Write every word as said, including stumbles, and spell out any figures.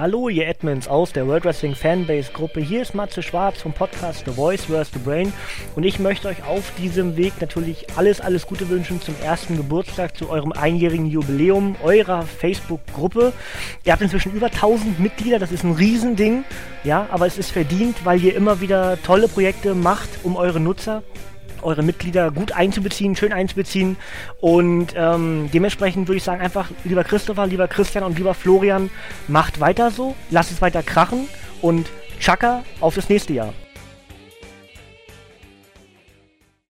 Hallo ihr Admins aus der World Wrestling Fanbase Gruppe, hier ist Matze Schwarz vom Podcast The Voice versus. The Brain und ich möchte euch auf diesem Weg natürlich alles, alles Gute wünschen zum ersten Geburtstag, zu eurem einjährigen Jubiläum eurer Facebook-Gruppe. Ihr habt inzwischen über tausend Mitglieder, das ist ein Riesending, ja, aber es ist verdient, weil ihr immer wieder tolle Projekte macht, um eure Nutzer, eure Mitglieder gut einzubeziehen, schön einzubeziehen und ähm, dementsprechend würde ich sagen einfach, lieber Christopher, lieber Christian und lieber Florian, macht weiter so, lasst es weiter krachen und Chaka auf das nächste Jahr.